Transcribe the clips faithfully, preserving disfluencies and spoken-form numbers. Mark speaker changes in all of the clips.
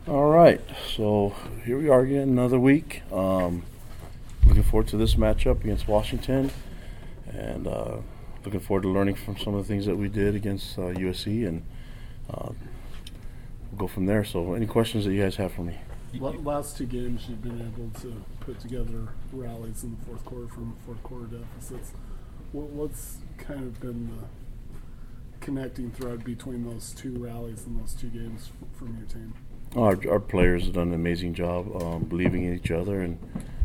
Speaker 1: All right, so here we are again, another week. Um, looking forward to this matchup against Washington, and uh, looking forward to learning from some of the things that we did against uh, U S C, and uh, we'll go from there. So, any questions that you guys have for me?
Speaker 2: Last two games, you've been able to put together rallies in the fourth quarter from fourth quarter deficits. What's kind of been the connecting thread between those two rallies and those two games from your team?
Speaker 1: Our, our players have done an amazing job um, believing in each other, and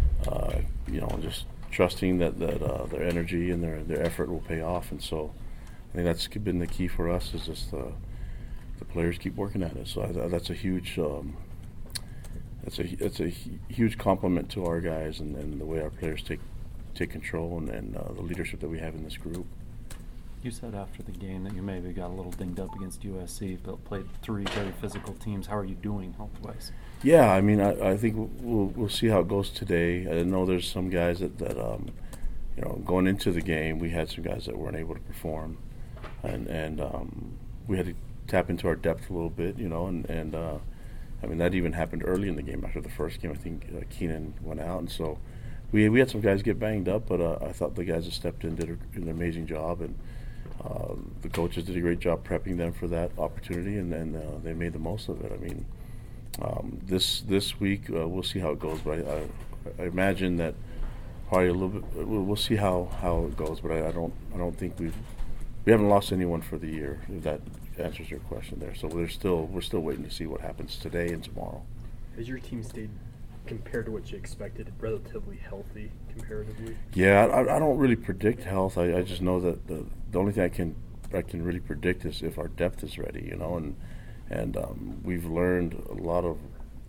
Speaker 1: uh, you know, just trusting that that uh, their energy and their their effort will pay off. And so, I think that's been the key for us. Is just uh, the players keep working at it. So I, that's a huge um, that's a that's a huge compliment to our guys and, and the way our players take take control and, and uh, the leadership that we have in this group.
Speaker 3: You said after the game that you maybe got a little dinged up against U S C, but played three very physical teams. How are you doing health-wise?
Speaker 1: Yeah, I mean, I, I think we'll we'll see how it goes today. I know there's some guys that, that um, you know, going into the game, we had some guys that weren't able to perform, and and um, we had to tap into our depth a little bit, you know, and and uh, I mean that even happened early in the game. After the first game, I think uh, Keenan went out, and so we we had some guys get banged up, but uh, I thought the guys that stepped in did a, an amazing job, and uh, the coaches did a great job prepping them for that opportunity, and then uh, they made the most of it. I mean. Um, this this week uh, we'll see how it goes, but I, I, I imagine that probably a little bit. We'll, we'll see how, how it goes, but I, I don't I don't think we've we haven't lost anyone for the year. If that answers your question there, so we're still we're still waiting to see what happens today and tomorrow.
Speaker 4: Has your team stayed, compared to what you expected, relatively healthy comparatively?
Speaker 1: Yeah, I, I don't really predict health. I, I just know that the the only thing I can I can really predict is if our depth is ready, you know, and. And um, we've learned a lot of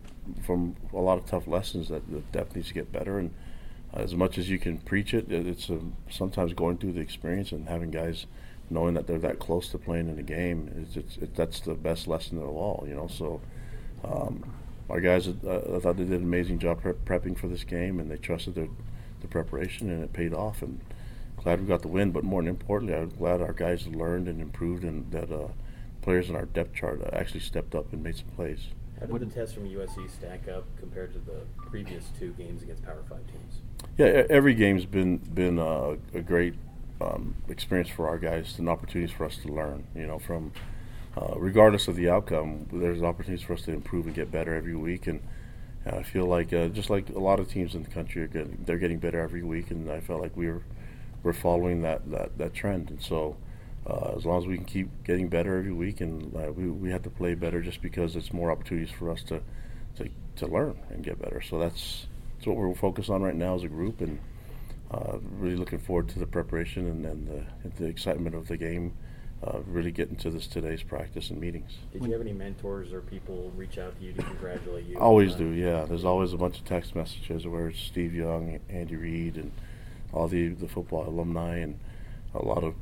Speaker 1: from a lot of tough lessons that the depth needs to get better. And uh, as much as you can preach it, it's um, sometimes going through the experience and having guys knowing that they're that close to playing in a game. It's, it's, it, that's the best lesson of all, you know. So um, our guys, uh, I thought they did an amazing job pre- prepping for this game, and they trusted their the preparation, and it paid off. And glad we got the win. But more importantly, I'm glad our guys learned and improved, and that. Uh, Players in our depth chart actually stepped up and made some plays.
Speaker 5: How did the test from U S C stack up compared to the previous two games against Power Five teams?
Speaker 1: Yeah, every game's been been uh, a great um, experience for our guys, and opportunities for us to learn. You know, from uh, regardless of the outcome, there's opportunities for us to improve and get better every week. And uh, I feel like uh, just like a lot of teams in the country are getting, they're getting better every week, and I felt like we were we're following that that, that trend. And so. Uh, as long as we can keep getting better every week, and uh, we we have to play better just because it's more opportunities for us to, to to learn and get better. So that's that's what we're focused on right now as a group, and uh, really looking forward to the preparation and, and the, and the excitement of the game. Uh, really getting to this today's practice and meetings.
Speaker 5: Did you have any mentors or people reach out to you to congratulate you?
Speaker 1: Always do, yeah. There's always a bunch of text messages where it's Steve Young, Andy Reid, and all the the football alumni, and a lot of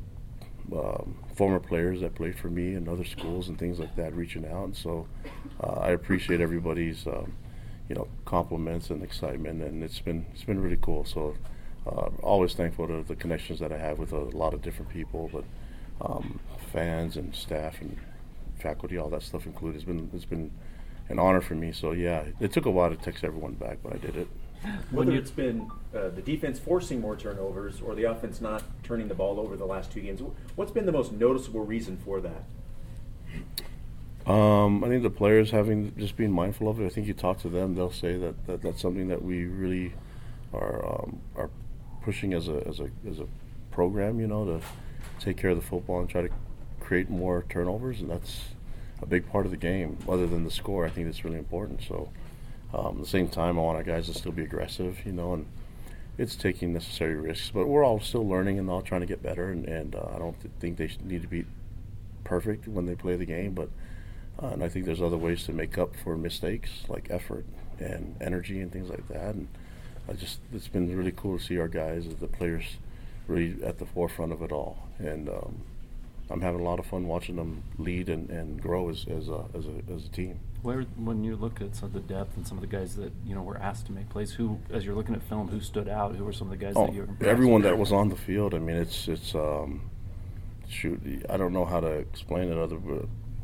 Speaker 1: Um, former players that played for me and other schools and things like that reaching out, and so uh, I appreciate everybody's um, you know compliments and excitement, and it's been it's been really cool. So uh, always thankful to the connections that I have with a lot of different people, but um, fans and staff and faculty, all that stuff included. It's been it's been an honor for me. So yeah, it took a while to text everyone back, but I did it.
Speaker 6: Whether it's been uh, the defense forcing more turnovers or the offense not turning the ball over the last two games, what's been the most noticeable reason for that?
Speaker 1: Um, I think the players having just being mindful of it. I think you talk to them, they'll say that, that that's something that we really are um, are pushing as a as a as a program. You know, to take care of the football and try to create more turnovers, and that's a big part of the game. Other than the score, I think that's really important. So. Um, at the same time, I want our guys to still be aggressive, you know, and it's taking necessary risks. But we're all still learning and all trying to get better, and, and uh, I don't th- think they should need to be perfect when they play the game. But uh, and I think there's other ways to make up for mistakes, like effort and energy and things like that. And I just it's been really cool to see our guys, the players, really at the forefront of it all. And um, I'm having a lot of fun watching them lead and, and grow as as a, as a as a team.
Speaker 3: Where, when you look at some of the depth and some of the guys that you know were asked to make plays, who, as you're looking at film, who stood out? Who were some of the guys
Speaker 1: oh,
Speaker 3: that you were impressed
Speaker 1: everyone
Speaker 3: with?
Speaker 1: that was on the field. I mean, it's it's um, shoot, I don't know how to explain it other but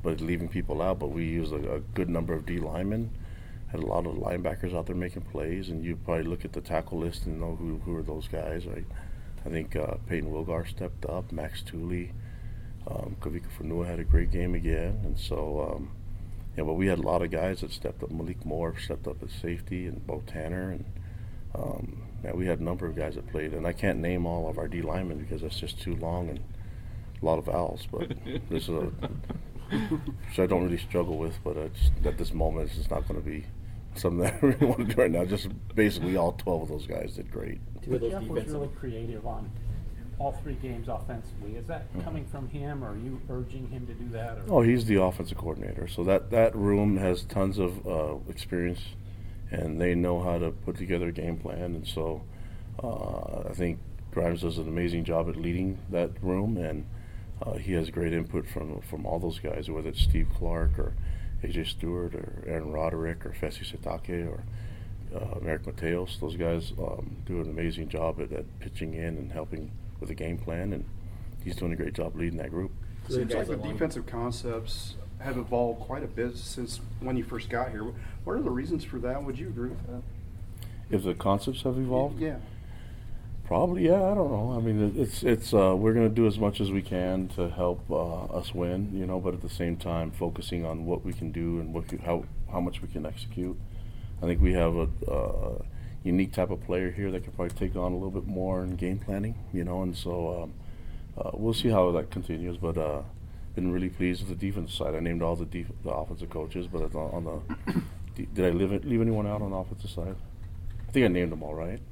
Speaker 1: but leaving people out. But we used a, a good number of D linemen. Had a lot of linebackers out there making plays, and you probably look at the tackle list and know who who are those guys, right? I think uh, Peyton Wilgar stepped up, Max Tooley, um, Kavika Fanua had a great game again, and so um, yeah. But we had a lot of guys that stepped up. Malik Moore stepped up at safety, and Bo Tanner, and um, yeah, we had a number of guys that played. And I can't name all of our D linemen because that's just too long and a lot of vowels. But this is a which I don't really struggle with, but I just, at this moment, it's just not going to be something that I really want to do right now. Just basically all twelve of those guys did great.
Speaker 5: Two of those
Speaker 7: Jeff was
Speaker 5: defensive-
Speaker 7: really creative on all three games offensively. Is that
Speaker 1: Mhm.
Speaker 7: coming from him, or are you urging him to do that? Or?
Speaker 1: Oh, he's the offensive coordinator, so that, that room has tons of uh, experience, and they know how to put together a game plan. And so uh, I think Grimes does an amazing job at leading that room, and uh, he has great input from from all those guys, whether it's Steve Clark or A J Stewart or Aaron Roderick or Fesi Sitake or uh, Merrick Mateos. Those guys um, do an amazing job at, at pitching in and helping with the game plan, and he's doing a great job leading that group.
Speaker 5: So the
Speaker 8: Seems like
Speaker 5: guys
Speaker 8: the
Speaker 5: along-
Speaker 8: defensive concepts have evolved quite a bit since when you first got here. What are the reasons for that? Would you agree with that?
Speaker 1: If the concepts have evolved,
Speaker 8: Yeah.
Speaker 1: probably, yeah. I don't know. I mean, it- it's it's uh, we're going to do as much as we can to help uh, us win, you know. But at the same time, focusing on what we can do and what we, how how much we can execute. I think we have a uh, unique type of player here that could probably take on a little bit more in game planning, you know. And so um, uh, we'll see how that continues. But uh, been really pleased with the defensive side. I named all the def- the offensive coaches, but on the did I leave it, leave anyone out on the offensive side? I think I named them all, right?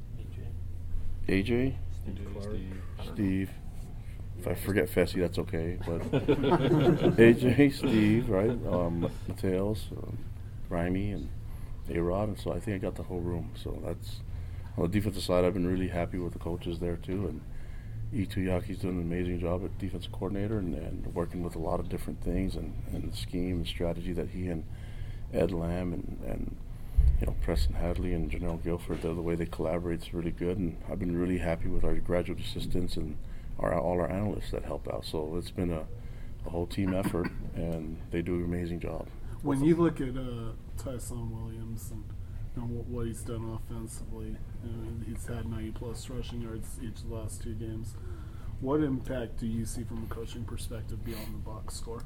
Speaker 1: A J, Steve. If I forget Fessy, that's okay. But A J, Steve, right? Um, Mateos, um, Grimey, and A-Rod. And so I think I got the whole room. So that's on the defensive side. I've been really happy with the coaches there too. And E. Tuyaki's doing an amazing job at defensive coordinator and, and working with a lot of different things and, and the scheme and strategy that he and Ed Lamb and, and you know, Preston Hadley and Janelle Guilford, the, the way they collaborate is really good, and I've been really happy with our graduate assistants and our, all our analysts that help out. So it's been a, a whole team effort, and they do an amazing job.
Speaker 2: When you look at uh, Tyson Williams and you know, what, what he's done offensively, you know, he's had ninety plus rushing yards each of the last two games. What impact do you see from a coaching perspective beyond the box score?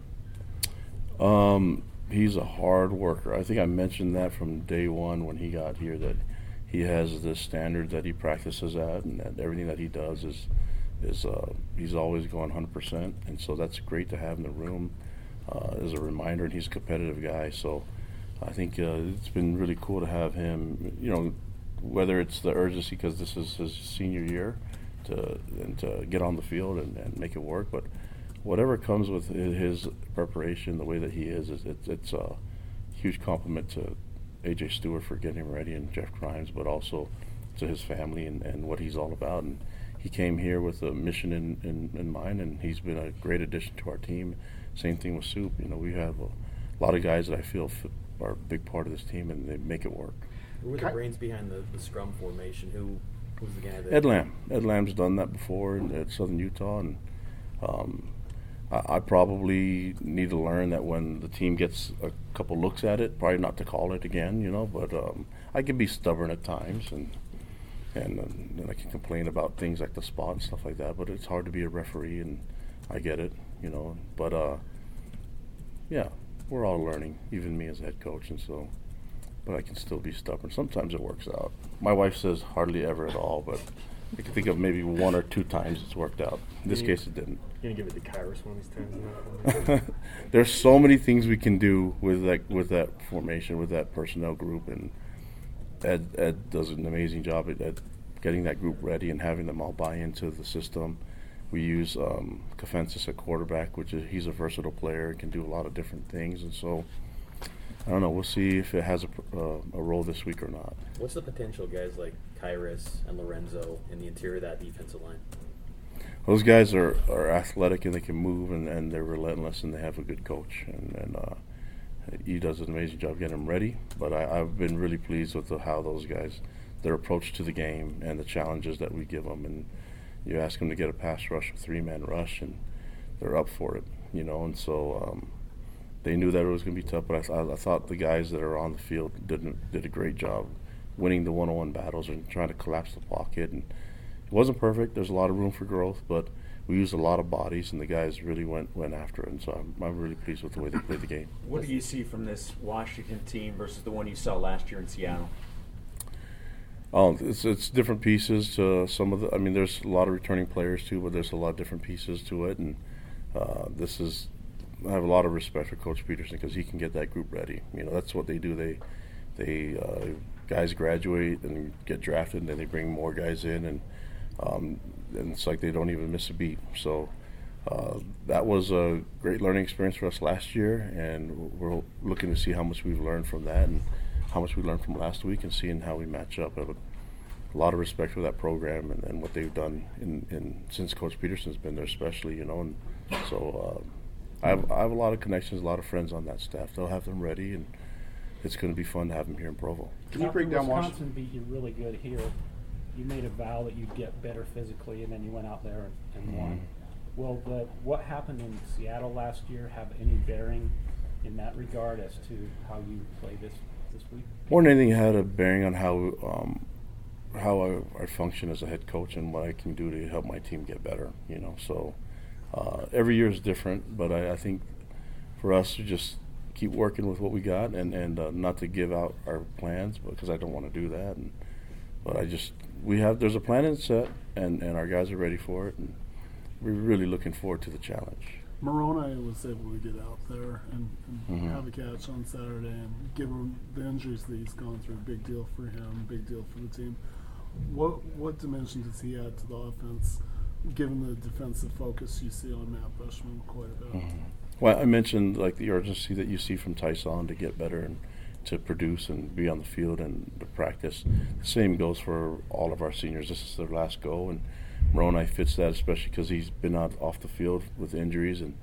Speaker 1: Um, he's a hard worker. I think I mentioned that from day one when he got here, that he has this standard that he practices at, and that everything that he does is is uh, he's always going one hundred percent, and so that's great to have in the room uh, as a reminder. And he's a competitive guy, so I think uh, it's been really cool to have him. You know, whether it's the urgency because this is his senior year to and to get on the field and, and make it work, but whatever comes with his preparation, the way that he is, is it's, it's a huge compliment to A J Stewart for getting him ready and Jeff Grimes, but also to his family and, and what he's all about. And he came here with a mission in, in, in mind, and he's been a great addition to our team. Same thing with Soup. You know, we have a lot of guys that I feel f- are a big part of this team, and they make it work.
Speaker 5: Who were the brains behind the, the scrum formation? Who was the guy that...
Speaker 1: Ed Lamb. Ed Lamb's done that before in, at Southern Utah, and um, I, I probably need to learn that when the team gets a couple looks at it, probably not to call it again, you know, but um, I can be stubborn at times, and and, uh, and I can complain about things like the spot and stuff like that, but it's hard to be a referee, and I get it, you know, but uh, yeah, we're all learning, even me as a head coach, and so, but I can still be stubborn. Sometimes it works out. My wife says hardly ever at all, but I can think of maybe one or two times it's worked out. In this
Speaker 4: You-
Speaker 1: case, it didn't.
Speaker 4: You're going to give it to Kyrus one of these times? Now?
Speaker 1: There's so many things we can do with that with that formation, with that personnel group, and Ed Ed does an amazing job at, at getting that group ready and having them all buy into the system. We use um, Kafensis at quarterback, which is he's a versatile player and can do a lot of different things, and so I don't know. We'll see if it has a, uh, a role this week or not.
Speaker 5: What's the potential guys like Kyrus and Lorenzo in the interior of that defensive line?
Speaker 1: Those guys are, are athletic and they can move, and, and they're relentless, and they have a good coach, and, and uh, he does an amazing job getting them ready. But I, I've been really pleased with the, how those guys, their approach to the game and the challenges that we give them. And you ask them to get a pass rush, a three-man rush, and they're up for it, you know. And so um, they knew that it was going to be tough. But I, th- I thought the guys that are on the field did did a great job winning the one-on-one battles and trying to collapse the pocket. And it wasn't perfect. There's a lot of room for growth, but we used a lot of bodies, and the guys really went went after it. And so I'm, I'm really pleased with the way they played the game.
Speaker 6: What do you see from this Washington team versus the one you saw last year in Seattle?
Speaker 1: Oh, it's it's different pieces. Uh, some of the, I mean, there's a lot of returning players too, but there's a lot of different pieces to it. And uh, this is, I have a lot of respect for Coach Peterson because he can get that group ready. You know, that's what they do. They, they uh, guys graduate and get drafted, and then they bring more guys in, and um, and it's like they don't even miss a beat. So uh, that was a great learning experience for us last year, and we're looking to see how much we've learned from that and how much we learned from last week, and seeing how we match up. I have a, a lot of respect for that program and, and what they've done in, in since Coach Peterson's been there, especially, you know. And so uh, I have I have a lot of connections, a lot of friends on that staff. They'll have them ready, and it's going to be fun to have them here in Provo.
Speaker 8: Can you break
Speaker 7: After
Speaker 8: down
Speaker 7: Wisconsin
Speaker 8: Washington?
Speaker 7: beat you really good here. You made a vow that you'd get better physically, and then you went out there and, and won. Will the what happened in Seattle last year have any bearing in that regard as to how you play this this week?
Speaker 1: More than anything, it had a bearing on how um, how I, I function as a head coach and what I can do to help my team get better. You know, so uh, every year is different, but I, I think for us to just keep working with what we got and and uh, not to give out our plans because I don't want to do that. And but I just we have there's a plan in set, and and our guys are ready for it, and we're really looking forward to the challenge.
Speaker 2: Moroni was able to get out there and, and
Speaker 1: Mhm.
Speaker 2: have a catch on Saturday, and given the injuries that he's gone through, big deal for him, big deal for the team. What what dimension does he add to the offense, given the defensive focus you see on Matt Bushman quite a bit?
Speaker 1: Mhm. Well, I mentioned like the urgency that you see from Tyson to get better and to produce and be on the field and to practice. The same goes for all of our seniors. This is their last go, and Moroni fits that, especially because he's been out off the field with injuries, and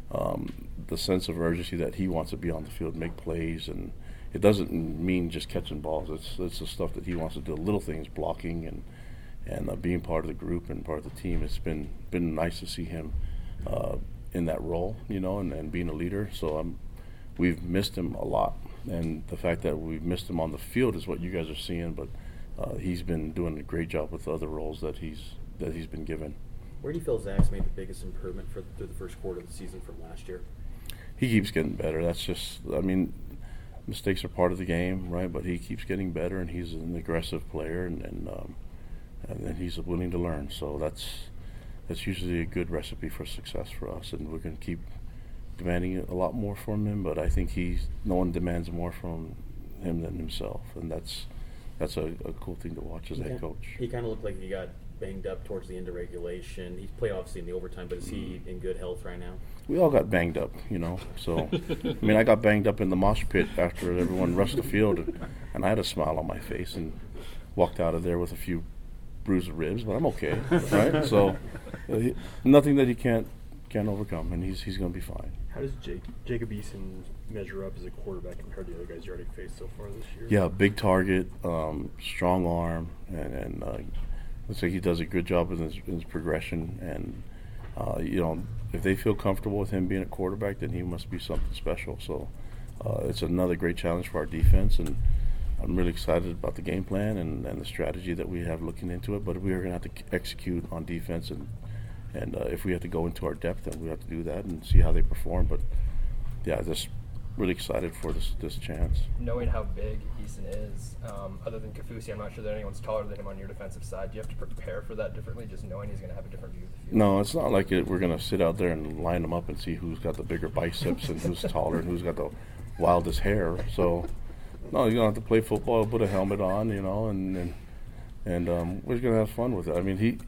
Speaker 1: um, the sense of urgency that he wants to be on the field, make plays, and it doesn't mean just catching balls. It's it's the stuff that he wants to do, little things, blocking and and uh, being part of the group and part of the team. It's been been nice to see him uh, in that role, you know, and, and being a leader. So um, we've missed him a lot, and the fact that we've missed him on the field is what you guys are seeing. But uh, he's been doing a great job with the other roles that he's that he's been given.
Speaker 5: Where do you feel Zach's made the biggest improvement for through the first quarter of the season from last year?
Speaker 1: He keeps getting better. That's just, I mean, mistakes are part of the game, right? But he keeps getting better, and he's an aggressive player, and and, um, and then he's willing to learn. So that's that's usually a good recipe for success for us, and we're going to keep demanding a lot more from him. But I think he's no one demands more from him than himself, and that's that's a, a cool thing to watch as a head coach.
Speaker 5: He kind of looked like he got banged up towards the end of regulation. He played obviously in the overtime, but is he in good health right now?
Speaker 1: We all got banged up, you know. So, I mean, I got banged up in the mosh pit after everyone rushed the field, and, and I had a smile on my face and walked out of there with a few bruised ribs, but I'm okay, right? So, uh, he, nothing that he can't can't overcome, and he's he's going to be fine.
Speaker 4: How does Jake, Jacob Eason measure up as a quarterback compared to the other guys you already faced so far this year?
Speaker 1: Yeah, big target, um, strong arm, and, and uh, looks like he does a good job in his, in his progression. And uh, you know, if they feel comfortable with him being a quarterback, then he must be something special. So uh, it's another great challenge for our defense, and I'm really excited about the game plan and, and the strategy that we have looking into it. But we are going to have to execute on defense, and and uh, if we have to go into our depth, then we have to do that and see how they perform. But yeah, just really excited for this this chance.
Speaker 9: Knowing how big Eason is, um, other than Kafusi, I'm not sure that anyone's taller than him on your defensive side. Do you have to prepare for that differently, just knowing he's going to have a different view of the field?
Speaker 1: No, it's not like it, we're going to sit out there and line them up and see who's got the bigger biceps and who's taller and who's got the wildest hair. So, no, you're going to have to play football, put a helmet on, you know, and and, and um, we're going to have fun with it. I mean, he,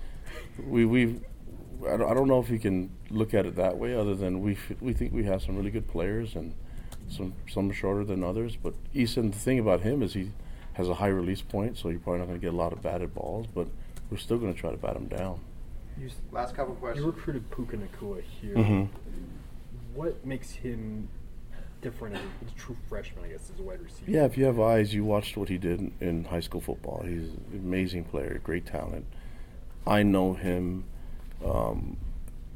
Speaker 1: we we. I don't, I don't know if he can look at it that way, other than we f- we think we have some really good players and some some shorter than others. But Eason, the thing about him is he has a high release point, so you're probably not going to get a lot of batted balls, but we're still going to try to bat him down.
Speaker 4: You,
Speaker 8: Last couple
Speaker 4: you
Speaker 8: questions.
Speaker 4: recruited Puka Nakua here.
Speaker 1: Mm-hmm.
Speaker 4: What makes him different as a, as a true freshman, I guess, as a wide receiver?
Speaker 1: Yeah, if you have eyes, you watched what he did in, in high school football. He's an amazing player, great talent. I know him um,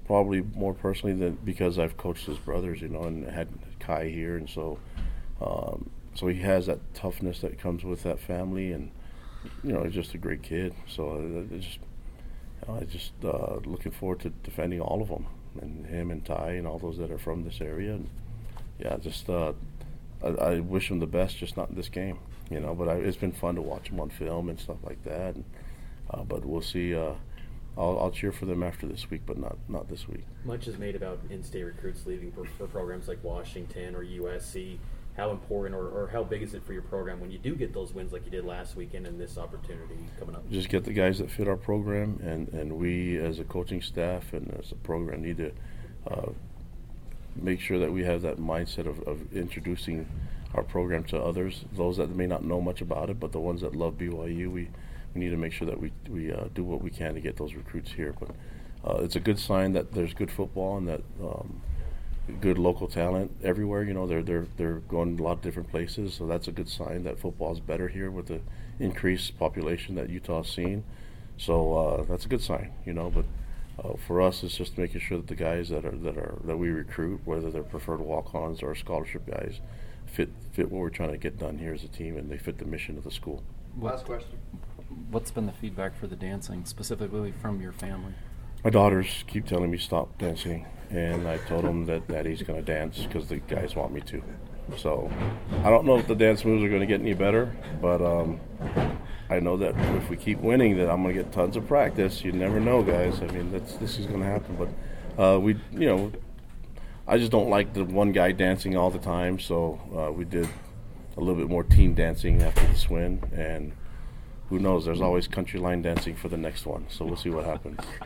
Speaker 1: probably more personally than because I've coached his brothers, you know, and had Kai here, and so um, so he has that toughness that comes with that family, and you know, he's just a great kid. So I, I just I just uh, looking forward to defending all of them, and him and Ty and all those that are from this area. And yeah, just uh, I, I wish him the best, just not in this game, you know. But I, it's been fun to watch him on film and stuff like that. And, uh, but we'll see. Uh, I'll, I'll cheer for them after this week, but not not this week.
Speaker 5: Much is made about in-state recruits leaving for, for programs like Washington or U S C. How important or, or how big is it for your program when you do get those wins like you did last weekend and this opportunity coming up?
Speaker 1: Just get the guys that fit our program, and, and we as a coaching staff and as a program need to uh, make sure that we have that mindset of, of introducing our program to others, those that may not know much about it, but the ones that love B Y U, we, we need to make sure that we, we uh, do what we can to get those recruits here. But uh, it's a good sign that there's good football and that um, good local talent everywhere. You know, they're they're they're going a lot of different places, so that's a good sign that football is better here with the increased population that Utah's seen. So uh, that's a good sign, you know. But uh, for us, it's just making sure that the guys that are that are that we recruit, whether they're preferred walk-ons or scholarship guys, fit fit what we're trying to get done here as a team, and they fit the mission of the school.
Speaker 8: Last question.
Speaker 3: What's been the feedback for the dancing, specifically from your family?
Speaker 1: My daughters keep telling me stop dancing, and I told them that Daddy's going to dance because the guys want me to. So I don't know if the dance moves are going to get any better, but um, I know that if we keep winning, that I'm going to get tons of practice. You never know, guys. I mean, that's this is going to happen, but uh, we, you know, I just don't like the one guy dancing all the time. So uh, we did a little bit more team dancing after this win, and who knows? There's always country line dancing for the next one, so we'll see what happens.